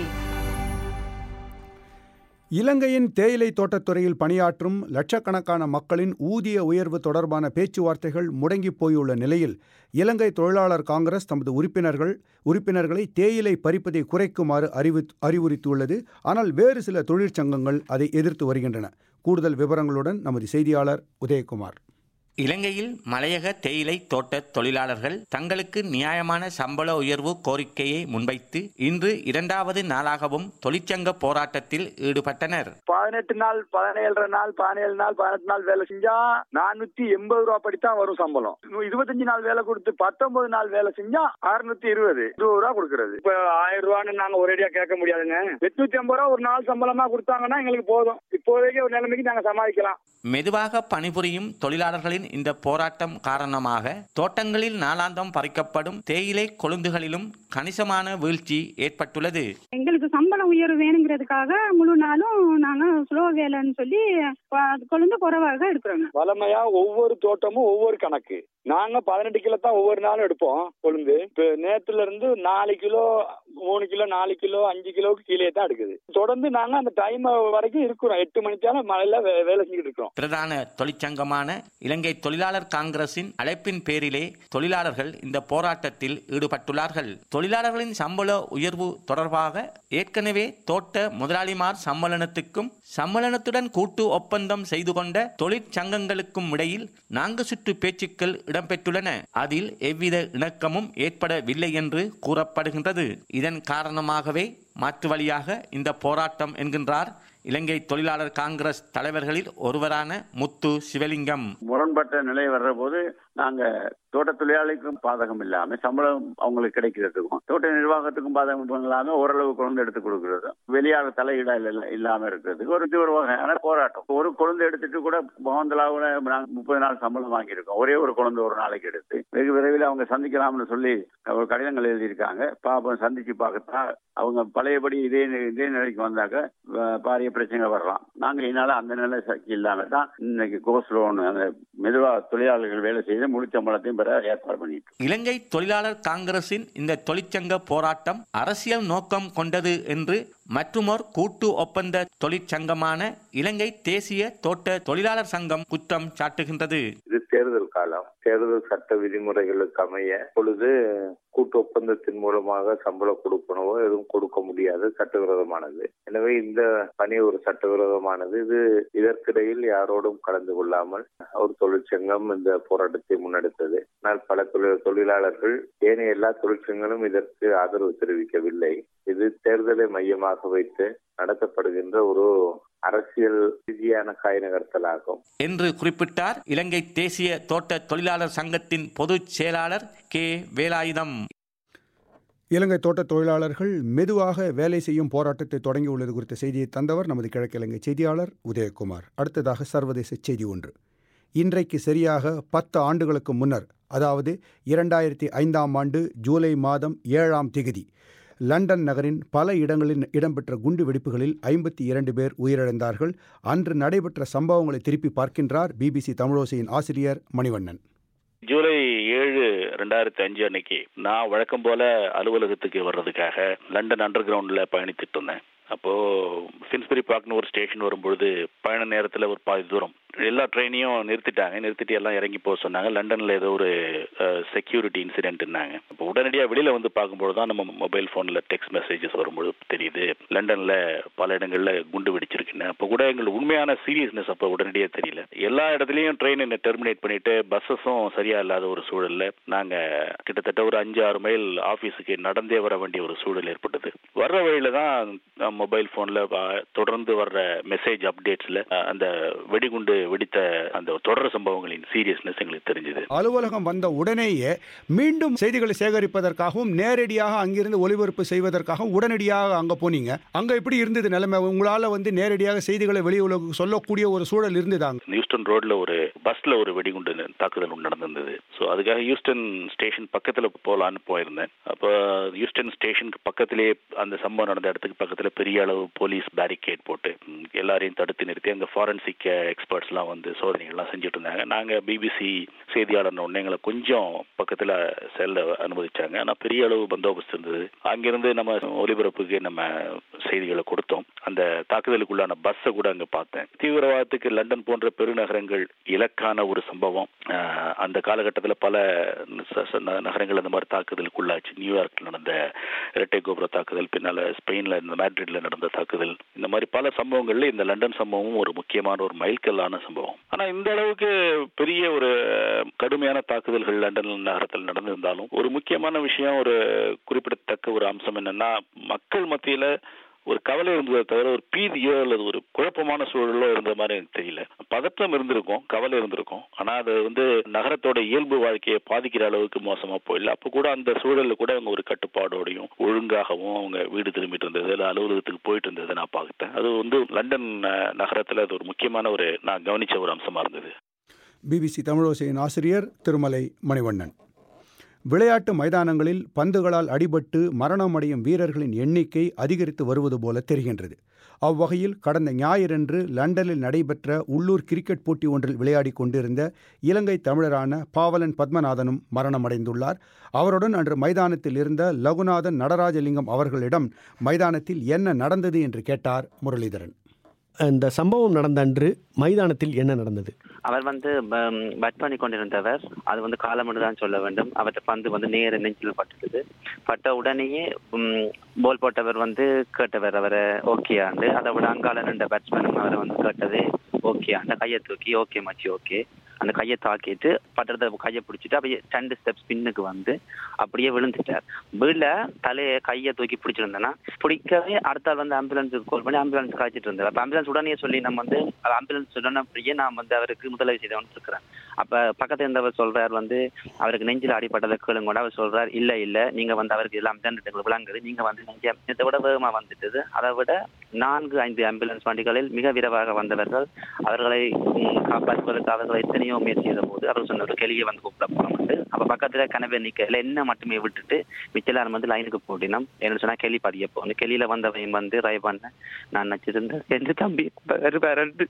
இலங்கையின் தேயிலை தோட்டத்துறையில் பணியாற்றும் லட்சக்கணக்கான மக்களின் ஊதிய உயர்வு தொடர்பான பேச்சுவார்த்தைகள் முடங்கி போயுள்ள நிலையில் இலங்கை தொழிலாளர் காங்கிரஸ் தமது உறுப்பினர்கள் உறுப்பினர்களை தேயிலை பறிப்பதை குறைக்குமாறு அறிவு அறிவுறுத்தியுள்ளது. ஆனால் வேறு சில தொழிற்சங்கங்கள் அதை எதிர்த்து வருகின்றன. கூடுதல் விவரங்களுடன் நமது செய்தியாளர் உதயகுமார். இலங்கையில் மலையக தேயிலை தோட்ட தொழிலாளர்கள் தங்களுக்கு நியாயமான சம்பள உயர்வு கோரிக்கையை முன்வைத்து இன்று இரண்டாவது நாளாகவும் தொழிற்சங்க போராட்டத்தில் ஈடுபட்டனர். பதினெட்டு நாள் பதினேழு நாள் பதினேழு நாள் பதினெட்டு நாள் வேலை செஞ்சா நானூத்தி எண்பது ரூபா படித்தான் வரும் சம்பளம். இருபத்தஞ்சு நாள் வேலை கொடுத்து பத்தொன்பது நாள் வேலை செஞ்சா அறுநூத்தி இருபது இருபது ரூபா கொடுக்கறது. இப்ப ஆயிரம் ரூபான்னு நாங்க ஒரேடியா கேட்க முடியாதுங்க. எட்நூத்தி ஐம்பது ரூபா ஒரு நாள் சம்பளமா கொடுத்தாங்கன்னா எங்களுக்கு போதும். இப்போதைக்கு ஒரு நிலைமைக்கு நாங்க சமாளிக்கலாம். மெதுவாக பணிபுரியும் தொழிலாளர்களின் இந்த போராட்டம் காரணமாக தோட்டங்களில் நாளாந்தம் பறிக்கப்படும் தேயிலை கொழுந்துகளிலும் கணிசமான வீழ்ச்சி ஏற்பட்டுள்ளது. எங்களுக்கு சம்பள உயர்வு வேணுங்கிறதுக்காக முழு நாளும் நாங்க ஸ்லோ வேலைன்னு சொல்லி கொழுந்து குறைவாக எடுக்கிறோம். வளமையா ஒவ்வொரு தோட்டமும் ஒவ்வொரு கணக்கு. நாங்க பதினெட்டு கிலோ தான் ஒவ்வொரு நாளும் எடுப்போம் கொழுந்து. நேத்துல இருந்து நாலு கிலோ மூணு கிலோ நாலு கிலோ அஞ்சு கிலோவுக்கு கீழே தான் எடுக்குது. தொடர்ந்து நாங்க அந்த டைம் வரைக்கும் இருக்கிறோம். எட்டு மணிக்கான மழையில வேலை செஞ்சுட்டு இருக்கோம். பிரதான தொழிற்சங்கமான இலங்கை தொழிலாளர் காங்கிரசின் அழைப்பின் பேரிலே தொழிலாளர்கள் இந்த போராட்டத்தில் ஈடுபட்டுள்ளார்கள். தொழிலாளர்களின் சம்பள உயர்வு தொடர்பாக ஏற்கனவே தோட்ட முதலாளிமார் சம்மேளனத்துக்கும் சம்மேளனத்துடன் கூட்டு ஒப்பந்தம் செய்து கொண்ட தொழிற்சங்கங்களுக்கும் இடையில் நான்கு சுற்று பேச்சுக்கள் இடம்பெற்றுள்ளன. அதில் எவ்வித இணக்கமும் ஏற்படவில்லை என்று கூறப்படுகின்றது. இதன் காரணமாகவே மாற்று வழியாக இந்த போராட்டம் என்கின்றார் இலங்கை தொழிலாளர் காங்கிரஸ் தலைவர்களில் ஒருவரான முத்து சிவலிங்கம். முரண்பட்ட நிலை வர்ற போது நாங்க தோட்ட தொழிலாளிக்கும் பாதகம் இல்லாம சம்பளம் அவங்களுக்கு கிடைக்கிறதுக்கும் தோட்ட நிர்வாகத்துக்கும் பாதகம் இல்லாம ஓரளவு குழந்தை எடுத்து கொடுக்கறதும் வெளியாளர் தலையீடா இல்லாம இருக்கிறதுக்கு ஒரு ஒரு வகையான போராட்டம். ஒரு குழந்தை எடுத்துட்டு கூட பவந்தலாவோட நாங்க முப்பது நாள் சம்பளம் வாங்கியிருக்கோம். ஒரே ஒரு குழந்தை ஒரு நாளைக்கு எடுத்து வெகு விரைவில் அவங்க சந்திக்கலாம்னு சொல்லி ஒரு கடிதங்கள் எழுதியிருக்காங்க. பாப்போம், சந்திச்சு பார்க்கத்தா அவங்க பழையபடி இதே இதே நிலைக்கு வந்தாக்க பாரிய பிரச்சனை வரலாம். நாங்க இதனால அந்த நிலை சக்தி இல்லாம தான் இன்னைக்கு கோஸ்லோன் அந்த மெதுவா தொழிலாளர்கள் வேலை செய்து முழு சம்பளத்தையும் பெற ஏற்பாடு பண்ணிட்டு. இலங்கை தொழிலாளர் காங்கிரசின் இந்த தொழிற்சங்க போராட்டம் அரசியல் நோக்கம் கொண்டது என்று மற்றுமோர் கூட்டு ஒப்பந்த தொழிற்சங்கமான இலங்கை தேசிய தோட்ட தொழிலாளர் சங்கம் குற்றம் சாட்டுகின்றது. இது தேர்தல் காலம். தேர்தல் சட்ட விதிமுறைகளுக்கு அமைய பொழுது கூட்டு ஒப்பந்தத்தின் மூலமாக சம்பளம் கொடுக்கணவோ எதுவும் கொடுக்க முடியாது, சட்டவிரோதமானது. எனவே இந்த பணி ஒரு சட்டவிரோதமானது. இது இதற்கிடையில் யாரோடும் கலந்து கொள்ளாமல் ஒரு தொழிற்சங்கம் இந்த போராட்டத்தை முன்னெடுத்தது. ஆனால் பல தொழிலாளர்கள் ஏனைய எல்லா தொழிற்சங்கங்களும் இதற்கு ஆதரவு தெரிவிக்கவில்லை. இது தேர்தலை மையமாக வைத்து நடத்தப்படுகின்ற ஒரு அரசியல் ரீதியான காய் நகர்த்தலாகும் என்று குறிப்பிட்டார் இலங்கை தேசிய தோட்ட தொழிலாளர் சங்கத்தின் பொதுச் செயலாளர் கே வேலாயுதம். இலங்கை தோட்ட தொழிலாளர்கள் மெதுவாக வேலை செய்யும் போராட்டத்தை தொடங்கியுள்ளது குறித்த செய்தியை தந்தவர் நமது கிழக்கு இலங்கை செய்தியாளர் உதயகுமார். அடுத்ததாக சர்வதேச செய்தி ஒன்று. இன்றைக்கு சரியாக பத்து ஆண்டுகளுக்கு முன்னர், அதாவது இரண்டாயிரத்தி ஐந்தாம் ஆண்டு ஜூலை மாதம் ஏழாம் திகதி லண்டன் நகரின் பல இடங்களில் இடம்பெற்ற குண்டு வெடிப்புகளில் ஐம்பத்தி இரண்டு பேர் உயிரிழந்தார்கள். அன்று நடைபெற்ற சம்பவங்களை திருப்பி பார்க்கின்றார் பிபிசி தமிழோசையின் ஆசிரியர் மணிவண்ணன். ஜூலை ஏழு ரெண்டாயிரத்தி அஞ்சு அன்னைக்கு நான் வழக்கம் போல அலுவலகத்துக்கு வர்றதுக்காக லண்டன் அண்டர் கிரவுண்ட்ல பயணித்துட்டு இருந்தேன். அப்போ ஃபின்ஸ்பரி பார்க்னு ஒரு ஸ்டேஷன் வரும்பொழுது பயண நேரத்துல ஒரு பாதி தூரம் எல்லா ட்ரெயினையும் நிறுத்திட்டாங்க. நிறுத்திட்டு எல்லாம் இறங்கி போக சொன்னாங்க. லண்டன்ல ஏதோ ஒரு செக்யூரிட்டி இன்சிடென்ட்னாங்க. இப்போ உடனடியாக வெளியில வந்து பார்க்கும்போது தான் நம்ம மொபைல் போன்ல டெக்ஸ்ட் மெசேஜஸ் வரும்போது தெரியுது லண்டன்ல பல இடங்கள்ல குண்டு வெடிச்சிருக்குன்னு. அப்போ கூட எங்களுக்கு உண்மையான சீரியஸ்னஸ் அப்போ உடனடியாக தெரியல. எல்லா இடத்துலையும் ட்ரெயினை டெர்மினேட் பண்ணிட்டு பஸ்ஸஸும் சரியா இல்லாத ஒரு சூழல்ல நாங்க கிட்டத்தட்ட ஒரு அஞ்சு ஆறு மைல் ஆபீஸுக்கு நடந்தே வர வேண்டிய ஒரு சூழல் ஏற்பட்டது. வர்ற வழியில தான் மொபைல் போன்ல தொடர்ந்து வர்ற மெசேஜ் அப்டேட்ஸ்ல அந்த வெடிகுண்டு வெடித்த அந்த தொடர் சம்பவங்களின் சீரியஸ்னஸ் எங்களுக்கு தெரிஞ்சது. அலுவலகம் வந்த உடனேயே மீண்டும் செய்திகளை சேகரிப்பதற்காகவும் நேரடியாக அங்கிருந்து ஒளிபரப்பு செய்வதற்காகவும் உடனடியாக அங்க போனீங்க. அங்க எப்படி இருந்தது நிலைமை? உங்களால வந்து நேரடியாக செய்திகளை வெளி உலகம் சொல்லக்கூடிய ஒரு சூழல் இருந்ததாங்க? ஹியூஸ்டன் ரோட்ல ஒரு பஸ்ல ஒரு வெடிகுண்டு தாக்குதல் நடந்திருந்தது. ஸோ அதுக்காக ஹியூஸ்டன் ஸ்டேஷன் பக்கத்துல போலான்னு போயிருந்தேன். அப்போ ஹியூஸ்டன் ஸ்டேஷனுக்கு பக்கத்திலேயே அந்த சம்பவம் நடந்த இடத்துக்கு பக்கத்துல பெரிய அளவு போலீஸ் பேரிகேட் போட்டு எல்லாரையும் தடுத்து நிறுத்தி அங்க ஃபாரன்சிக் எக்ஸ்பர்ட்ஸ் எல்லாம் வந்து சோதனைகள் எல்லாம் செஞ்சுட்டு இருந்தாங்க. நாங்க பிபிசி செய்தியாளர் ஒன்னு எங்களை கொஞ்சம் பக்கத்துல செல்ல அனுமதிச்சாங்க. ஆனா பெரிய அளவு பந்தோபஸ்து இருந்தது. அங்கிருந்து நம்ம ஒலிபரப்புக்கு நம்ம செய்திகளை கொடுத்தோம். அந்த தாக்குதலுக்குள்ளான பஸ்ஸை கூட அங்க பார்த்தேன். தீவிரவாதத்துக்கு லண்டன் போன்ற பெருநகரங்கள் இலக்கான ஒரு சம்பவம். அந்த காலகட்டத்தில் பல நகரங்கள் அந்த மாதிரி தாக்குதலுக்குள்ளாச்சு. நியூயார்க்ல நடந்த இரட்டை கோபுர தாக்குதல், பின்னால ஸ்பெயின்ல இந்த மேட்ரிட்ல நடந்த தாக்குதல், இந்த மாதிரி பல சம்பவங்கள்ல இந்த லண்டன் சம்பவமும் ஒரு முக்கியமான ஒரு மைல்கல்லான சம்பவம். ஆனா இந்த அளவுக்கு பெரிய ஒரு கடுமையான தாக்குதல்கள் லண்டன் நகரத்தில் நடந்திருந்தாலும் ஒரு முக்கியமான விஷயம், ஒரு குறிப்பிடத்தக்க ஒரு அம்சம் என்னன்னா, மக்கள் மத்தியில ஒரு கவலை இருந்ததை தவிர ஒரு பீதியோ அல்லது ஒரு குழப்பமான சூழலோ இருந்த மாதிரி எனக்கு தெரியல. பதற்றம் இருந்திருக்கும், கவலை இருந்திருக்கும். ஆனா அது வந்து நகரத்தோட இயல்பு வாழ்க்கையை பாதிக்கிற அளவுக்கு மோசமா போயிடல. அப்ப கூட அந்த சூழல்ல கூட அவங்க ஒரு கட்டுப்பாடோடையும் ஒழுங்காகவும் அவங்க வீடு திரும்பிட்டு இருந்தது, இல்லை அலுவலகத்துக்கு போயிட்டு இருந்ததை நான் பார்த்தேன். அது வந்து லண்டன் நகரத்துல அது ஒரு முக்கியமான ஒரு நான் கவனிச்ச ஒரு அம்சமா இருந்தது. பிபிசி தமிழோசையின் ஆசிரியர் திருமலை மணிவண்ணன். விளையாட்டு மைதானங்களில் பந்துகளால் அடிபட்டு மரணமடையும் வீரர்களின் எண்ணிக்கை அதிகரித்து வருவது போல தெரிகின்றது. அவ்வகையில் கடந்த ஞாயிறன்று லண்டனில் நடைபெற்ற உள்ளூர் கிரிக்கெட் போட்டி ஒன்றில் விளையாடி கொண்டிருந்த இலங்கை தமிழரான பாவலன் பத்மநாதனும் மரணமடைந்துள்ளார். அவருடன் அன்று மைதானத்தில் இருந்த லகுநாதன் நடராஜலிங்கம் அவர்களிடம் மைதானத்தில் என்ன நடந்தது என்று கேட்டார் முரளிதரன். இந்த சம்பவம் நடந்த அன்று மைதானத்தில் என்ன நடந்தது? அவர் வந்து பேட் பண்ணி கொண்டிருந்தவர். அது வந்து காலமுன்னு தான் சொல்ல வேண்டும். அவற்றை பந்து வந்து நேர நெஞ்சில் பட்டுது. பட்ட உடனேயே போல் போட்டவர் வந்து கேட்டவர் அவரை ஓகே ஆண்டு. அதை விட அங்கால நின்ற பேட்ஸ்மேனும் அவரை வந்து கேட்டது ஓகே ஆண்டு. கையை தூக்கி ஓகே மச்சி ஓகே அந்த கையை தாக்கிட்டு பட்டுறத கையை பிடிச்சிட்டு அப்படியே ரெண்டு ஸ்டெப்ஸ் பின்னுக்கு வந்து அப்படியே விழுந்துட்டார். வீட்டில் தலையை கையை தூக்கி பிடிச்சிருந்தேன்னா பிடிக்கவே அடுத்த ஆள் வந்து ஆம்புலன்ஸுக்கு கால் பண்ணி ஆம்புலன்ஸ் காய்ச்சிட்டு இருந்தார். அப்போ ஆம்புலன்ஸ் உடனே சொல்லி நம்ம வந்து ஆம்புலன்ஸ் உடனே அப்படியே நான் வந்து அவருக்கு முதலுதவி செய்து வந்துருக்கிறேன். அப்போ பக்கத்தில் இருந்தவர் சொல்றார் வந்து அவருக்கு நெஞ்சில் அடிப்பட்டதை கேளுங்க. அவர் சொல்றார் இல்லை இல்லை நீங்கள் வந்து அவருக்கு எல்லாம் தான் விளங்குது, நீங்கள் வந்து நெஞ்ச இதை விட வேகமாக வந்துட்டது. அதை விட நான்கு ஐந்து ஆம்புலன்ஸ் வண்டிகளில் மிக விரைவாக வந்தவர்கள் அவர்களை காப்பாற்றுவதற்கு அவர்களை எத்தனையோ முயற்சி செய்த போது அவர் சொன்ன ஒரு கேள்வியை வந்து கூப்பிட போனோம். அப்ப பக்கத்துல கனவே நிக்கல என்ன மட்டுமே விட்டுட்டு மிச்சலாரம் வந்து லைனுக்கு போட்டினோம். என்ன சொன்னா கேள்வி பதிய போகணும். கேள்வியில வந்தவன் வந்து ரை பண்ண நான் நச்சிருந்தேன் என்று தம்பி வேறண்டு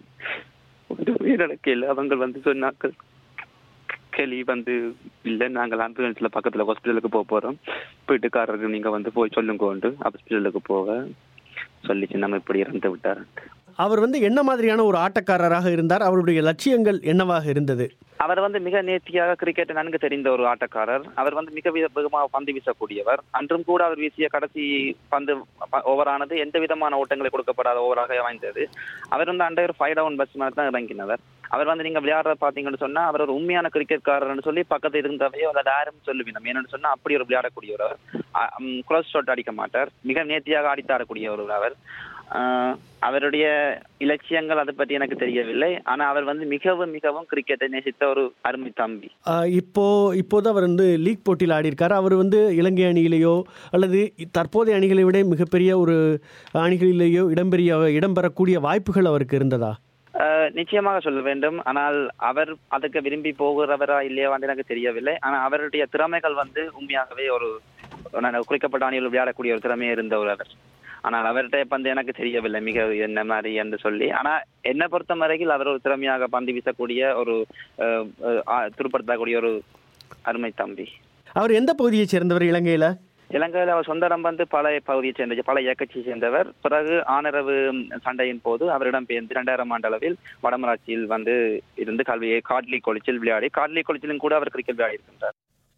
நடக்கல. அவங்க வந்து சொன்னாக்கள் கேள்வி வந்து இல்லை நாங்கள் ஆம்புலன்ஸ்ல பக்கத்துல ஹாஸ்பிட்டலுக்கு போக போறோம், வீட்டுக்காரருக்கு நீங்க வந்து போய் சொல்லுங்க ஹாஸ்பிட்டலுக்கு போக சொல்லிச்சு. நம்ம இப்படி இறந்து விட்டார். அவர் வந்து என்ன மாதிரியான ஒரு ஆட்டக்காரராக இருந்தார்? அவருடைய லட்சியங்கள் என்னவாக இருந்தது? அவர் வந்து மிக நேர்த்தியாக கிரிக்கெட் நன்கு தெரிந்த ஒரு ஆட்டக்காரர். அவர் வந்து மிக வேகமாக பந்து வீசக்கூடியவர். அன்றும் கூட அவர் வீசிய கடைசி பந்து ஓவரானது எந்த விதமான ஓட்டங்களை கொடுக்கப்படாத ஓவராக அமைந்தது. அவர் வந்து அண்டர் ஃபைவ் டவுன் பேட்ஸ்மேன் தான் இறங்கினவர். அவர் வந்து நீங்க விளையாடுற பாத்தீங்கன்னு சொன்னா அவர் ஒரு உண்மையான கிரிக்கெட்காரர்னு சொல்லி பக்கத்தில் இருந்தவையோ அதை யாரும் சொல்லுவீங்க. என்னன்னு சொன்னா அப்படி ஒரு விளையாடக்கூடியவர். கிராஸ் ஷாட் அடிக்க மாட்டார். மிக நேர்த்தியாக அடித்தாடக்கூடியவர் அவர். அவருடைய இலட்சியங்கள் அதை பற்றி எனக்கு தெரியவில்லை. ஆனா அவர் வந்து மிகவும் மிகவும் கிரிக்கெட்டை நேசித்த ஒரு அருமை தம்பி. இப்போ இப்போது அவர் வந்து லீக் போட்டியில் ஆடி இருக்காரு. அவர் வந்து இலங்கை அணியிலேயோ அல்லது தற்போதைய அணிகளை விட மிகப்பெரிய ஒரு அணிகளிலேயோ இடம்பெரிய இடம்பெறக்கூடிய வாய்ப்புகள் அவருக்கு இருந்ததா? நிச்சயமாக சொல்ல வேண்டும். ஆனால் அவர் அதுக்கு விரும்பி போகிறவரா இல்லையா வந்து எனக்கு தெரியவில்லை. ஆனா அவருடைய திறமைகள் வந்து உண்மையாகவே ஒரு குறிக்கப்பட்ட அணியில் விளையாடக்கூடிய ஒரு திறமையை இருந்தவர் அவர். ஆனால் அவர்கிட்ட பந்து எனக்கு தெரியவில்லை மிக என்ன மாதிரி என்று சொல்லி. ஆனா என்னை பொறுத்த வரையில் அவர் ஒரு திறமையாக பந்து வீசக்கூடிய ஒரு துருப்படுத்தக்கூடிய ஒரு அருமை தம்பி. அவர் எந்த பகுதியை சேர்ந்தவர் இலங்கையில? இலங்கையில் அவர் சொந்த இடம் வந்து பல பகுதியை சேர்ந்த பல இயக்கச்சியை சேர்ந்தவர். பிறகு ஆனரவு சண்டையின் போது அவரிடம் பெயர்ந்து இரண்டாயிரம் ஆண்டு அளவில் வடமராட்சியில் வந்து இருந்து கல்வியை காட்லி கொலிச்சில் விளையாடி காட்லி கொலிச்சிலும் கூட அவர் கிரிக்கெட் விளையாடி இருக்கின்றார்.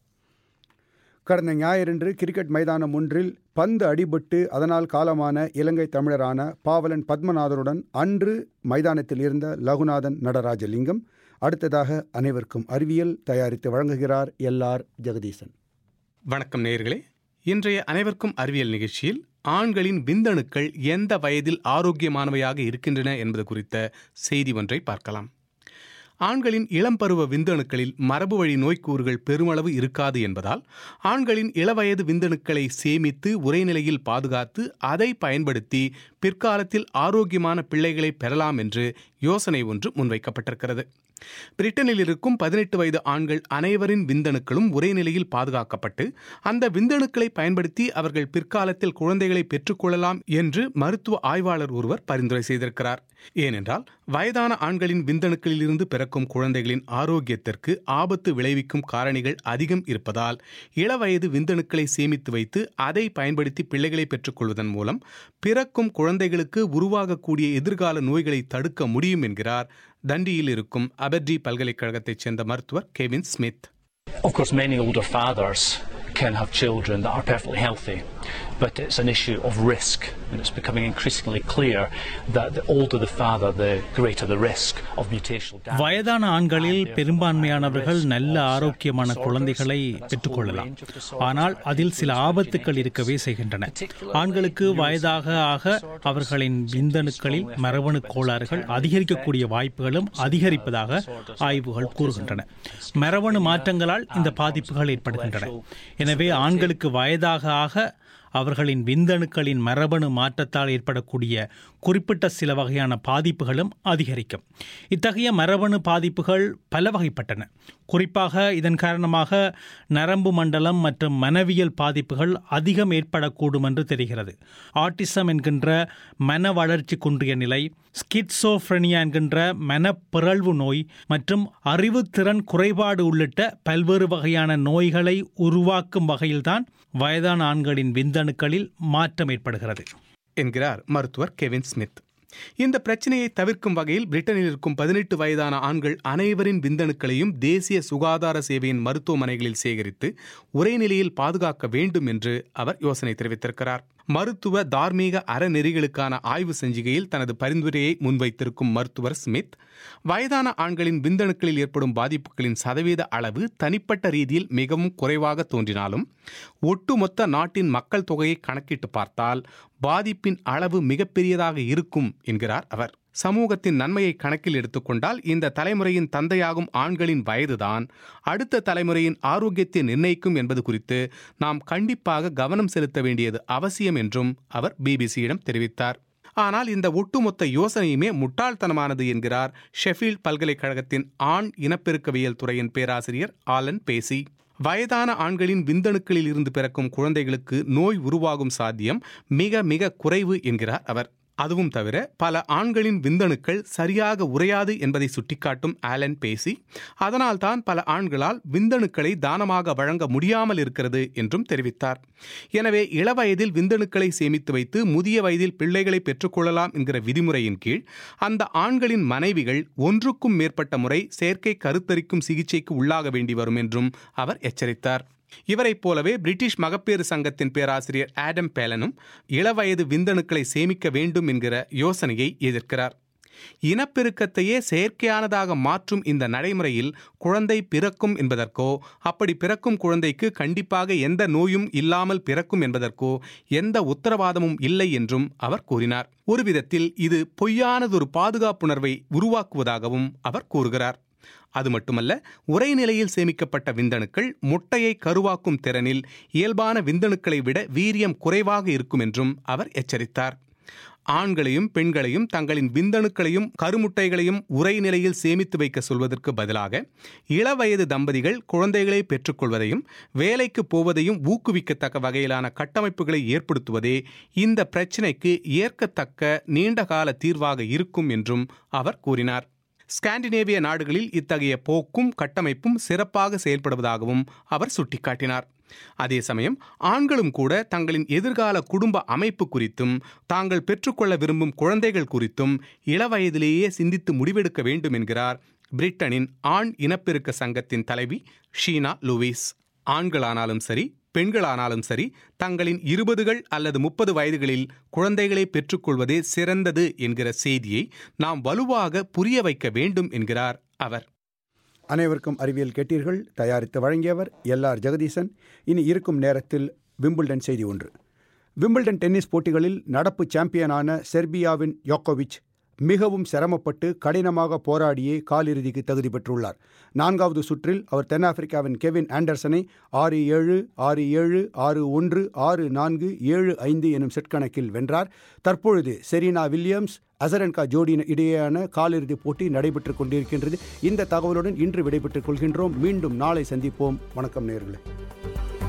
கடந்த ஞாயிறன்று கிரிக்கெட் மைதானம் ஒன்றில் பந்து அடிபட்டு அதனால் காலமான இலங்கை தமிழரான பாவலன் பத்மநாதனுடன் அன்று மைதானத்தில் இருந்த லகுநாதன் நடராஜலிங்கம். அடுத்ததாக அனைவருக்கும் அறிவியல் தயாரித்து வழங்குகிறார் எல் ஆர் ஜெகதீசன். வணக்கம் நேயர்களே. இன்றைய அனைவருக்கும் அறிவியல் நிகழ்ச்சியில் ஆண்களின் விந்தணுக்கள் எந்த வயதில் ஆரோக்கியமானவையாக இருக்கின்றன என்பது குறித்த செய்தி ஒன்றை பார்க்கலாம். ஆண்களின் இளம்பருவ விந்தணுக்களில் மரபு வழி நோய்க்கூறுகள் பெருமளவு இருக்காது என்பதால் ஆண்களின் இளவயது விந்தணுக்களை சேமித்து உரைநிலையில் பாதுகாத்து அதை பயன்படுத்தி பிற்காலத்தில் ஆரோக்கியமான பிள்ளைகளை பெறலாம் என்று யோசனை ஒன்று முன்வைக்கப்பட்டிருக்கிறது. பிரிட்டனில் இருக்கும் பதினெட்டு வயது ஆண்கள் அனைவரின் விந்தணுக்களும் ஒரே நிலையில் பாதுகாக்கப்பட்டு அந்த விந்தணுக்களை பயன்படுத்தி அவர்கள் பிற்காலத்தில் குழந்தைகளை பெற்றுக்கொள்ளலாம் என்று மருத்துவ ஆய்வாளர் ஒருவர் பரிந்துரை செய்திருக்கிறார். ஏனென்றால் வயதான ஆண்களின் விந்தணுக்களில் இருந்து பிறக்கும் குழந்தைகளின் ஆரோக்கியத்திற்கு ஆபத்து விளைவிக்கும் காரணிகள் அதிகம் இருப்பதால் இளவயது விந்தணுக்களை சேமித்து வைத்து அதை பயன்படுத்தி பிள்ளைகளை பெற்றுக்கொள்வதன் மூலம் பிறக்கும் குழந்தைகளுக்கு உருவாகக்கூடிய எதிர்கால நோய்களை தடுக்க முடியும் என்கிறார் தண்டியில் இருக்கும் அபர்டி பல்கலைக்கழகத்தைச் சேர்ந்த மருத்துவர் Kevin Smith. Of course, many older fathers can have children that are perfectly healthy, but it's an issue of risk, and it's becoming increasingly clear that the older the father, the greater the risk of mutational damage. வயதான ஆண்களில் பெரும்பான்மையானவர்கள் நல்ல ஆரோக்கியமான குழந்தைகளை பெற்றுக்கொள்ளலாம், ஆனால் அதில் சில ஆபத்துக்கள் இருக்கவே செய்கின்றன. ஆண்களுக்கு வயதாக ஆக அவர்களின் விந்தணுக்களில் மரபணு கோளாறுகள் அதிகரிக்கக்கூடிய வாய்ப்புகளும் அதிகரிப்பதாக ஆய்வுகள் கூறுகின்றன. மரபணு மாற்றங்களால் இந்த பாதிப்புகள் ஏற்படுகின்றன. எனவே ஆண்களுக்கு வயதாக ஆக அவர்களின் விந்தணுக்களின் மரபணு மாற்றத்தால் ஏற்படக்கூடிய குறிப்பிட்ட சில வகையான பாதிப்புகளும் அதிகரிக்கும். இத்தகைய மரபணு பாதிப்புகள் பல வகைப்பட்டன. குறிப்பாக இதன் காரணமாக நரம்பு மண்டலம் மற்றும் மனவியல் பாதிப்புகள் அதிகம் ஏற்படக்கூடும் என்று தெரிகிறது. ஆட்டிசம் என்கின்ற மன வளர்ச்சி குன்றிய நிலை, ஸ்கிட்சோஃப்ரெனியா என்கின்ற மனப்பிறழ்வு நோய் மற்றும் அறிவுத்திறன் குறைபாடு உள்ளிட்ட பல்வேறு வகையான நோய்களை உருவாக்கும் வகையில்தான் வயதான ஆண்களின் விந்தணுக்களில் மாற்றம் ஏற்படுகிறது என்கிறார் மருத்துவர் கெவின் ஸ்மித். இந்த பிரச்சனையை தவிர்க்கும் வகையில் பிரிட்டனில் இருக்கும் பதினெட்டு வயதான ஆண்கள் அனைவரின் விந்தணுக்களையும் தேசிய சுகாதார சேவையின் மருத்துவமனைகளில் சேகரித்து ஒரே நிலையில் பாதுகாக்க வேண்டும் என்று அவர் யோசனை தெரிவித்திருக்கிறார். மருத்துவ தார்மீக அறநெறிகளுக்கான ஆய்வு செஞ்சிகையில் தனது பரிந்துரையை முன்வைத்திருக்கும் மருத்துவர் ஸ்மித், வயதான ஆண்களின் விந்தணுக்களில் ஏற்படும் பாதிப்புகளின் சதவீத அளவு தனிப்பட்ட ரீதியில் மிகவும் குறைவாக தோன்றினாலும் ஒட்டுமொத்த நாட்டின் மக்கள் தொகையை கணக்கிட்டு பார்த்தால் பாதிப்பின் அளவு மிகப்பெரியதாக இருக்கும் என்கிறார் அவர். சமூகத்தின் நன்மையை கணக்கில் எடுத்துக்கொண்டால் இந்த தலைமுறையின் தந்தையாகும் ஆண்களின் வயதுதான் அடுத்த தலைமுறையின் ஆரோக்கியத்தை நிர்ணயிக்கும் என்பது குறித்து நாம் கண்டிப்பாக கவனம் செலுத்த வேண்டியது அவசியம் என்றும் அவர் பிபிசியிடம் தெரிவித்தார். ஆனால் இந்த ஒட்டுமொத்த யோசனையுமே முட்டாள்தனமானது என்கிறார் ஷெஃபீல்ட் பல்கலைக்கழகத்தின் ஆண் இனப்பெருக்கவியல் துறையின் பேராசிரியர் ஆலன் பேசி. வயதான ஆண்களின் விந்தணுக்களில் இருந்து பிறக்கும் குழந்தைகளுக்கு நோய் உருவாகும் சாத்தியம் மிக மிக குறைவு என்கிறார் அவர். அதுவும் தவிர பல ஆண்களின் விந்தணுக்கள் சரியாக உறையாது என்பதை சுட்டிக்காட்டும் ஆலன் பேசி, அதனால்தான் பல ஆண்களால் விந்தணுக்களை தானமாக வழங்க முடியாமல் இருக்கிறது என்றும் தெரிவித்தார். எனவே இளவயதில் விந்தணுக்களை சேமித்து வைத்து முதிய வயதில் பிள்ளைகளை பெற்றுக்கொள்ளலாம் என்கிற விதிமுறையின் கீழ் அந்த ஆண்களின் மனைவிகள் ஒன்றுக்கும் மேற்பட்ட முறை செயற்கை கருத்தரிக்கும் சிகிச்சைக்கு உள்ளாக வேண்டி வரும் என்றும் அவர் எச்சரித்தார். இவரைப் போலவே பிரிட்டிஷ் மகப்பேறு சங்கத்தின் பேராசிரியர் ஆடம் பேலனும் இளவயது விந்தணுக்களை சேமிக்க வேண்டும் என்கிற யோசனையை எதிர்க்கிறார். இனப்பெருக்கத்தையே செயற்கையானதாக மாற்றும் இந்த நடைமுறையில் குழந்தை பிறக்கும் என்பதற்கோ அப்படி பிறக்கும் குழந்தைக்கு கண்டிப்பாக எந்த நோயும் இல்லாமல் பிறக்கும் என்பதற்கோ எந்த உத்தரவாதமும் இல்லை என்றும் அவர் கூறினார். ஒரு விதத்தில் இது பொய்யானதொரு பாதுகாப்புணர்வை உருவாக்குவதாகவும் அவர் கூறுகிறார். அது மட்டுமல்ல, உறைநிலையில் சேமிக்கப்பட்ட விந்தணுக்கள் முட்டையை கருவாக்கும் திறனில் இயல்பான விந்தணுக்களை விட வீரியம் குறைவாக இருக்கும் என்றும் அவர் எச்சரித்தார். ஆண்களையும் பெண்களையும் தங்களின் விந்தணுக்களையும் கருமுட்டைகளையும் உறைநிலையில் சேமித்து வைக்க சொல்வதற்கு பதிலாக இளவயது தம்பதிகள் குழந்தைகளை பெற்றுக்கொள்வதையும் வேலைக்கு போவதையும் ஊக்குவிக்கத்தக்க வகையிலான கட்டமைப்புகளை ஏற்படுத்துவதே இந்த பிரச்சினைக்கு ஏற்கத்தக்க நீண்டகால தீர்வாக இருக்கும் என்றும் அவர் கூறினார். ஸ்காண்டினேவிய நாடுகளில் இத்தகைய போக்கும் கட்டமைப்பும் சிறப்பாக செயல்படுவதாகவும் அவர் சுட்டிக்காட்டினார். அதே சமயம் ஆண்களும் கூட தங்களின் எதிர்கால குடும்ப அமைப்பு குறித்தும் தாங்கள் பெற்றுக்கொள்ள விரும்பும் குழந்தைகள் குறித்தும் இளவயதிலேயே சிந்தித்து முடிவெடுக்க வேண்டும் என்கிறார் பிரிட்டனின் ஆண் இனப்பெருக்க சங்கத்தின் தலைவி ஷீனா லூயிஸ். ஆண்களானாலும் சரி பெண்களானாலும் சரி தங்களின் இருபதுகள் அல்லது முப்பது வயதுகளில் குழந்தைகளை பெற்றுக்கொள்வதே சிறந்தது என்கிற செய்தியை நாம் வலுவாக புரிய வைக்க வேண்டும் என்கிறார் அவர். அனைவருக்கும் அறிவியல் கேட்டீர்கள். தயாரித்து வழங்கியவர் எல் ஆர் ஜெகதீசன். இனி இருக்கும் நேரத்தில் விம்பிள்டன் செய்தி ஒன்று. விம்பிள்டன் டென்னிஸ் போட்டிகளில் நடப்பு சாம்பியனான செர்பியாவின் யோக்கோவிச் மிகவும் சிரமப்பட்டு கடினமாக போராடியே காலிறுதிக்கு தகுதி பெற்றுள்ளார். நான்காவது சுற்றில் அவர் தென்னாப்பிரிக்காவின் கெவின் ஆண்டர்சனை ஆறு ஏழு ஆறு ஏழு ஆறு ஒன்று ஆறு நான்கு ஏழு ஐந்து எனும் செட் கணக்கில் வென்றார். தற்பொழுது செரீனா வில்லியம்ஸ் அசரன்கா ஜோடி இடையேயான காலிறுதிப் போட்டி நடைபெற்றுக் கொண்டிருக்கின்றது. இந்த தகவலுடன் இன்று விடைபெற்றுக் கொள்கின்றோம். மீண்டும் நாளை சந்திப்போம். வணக்கம் நேயர்களே.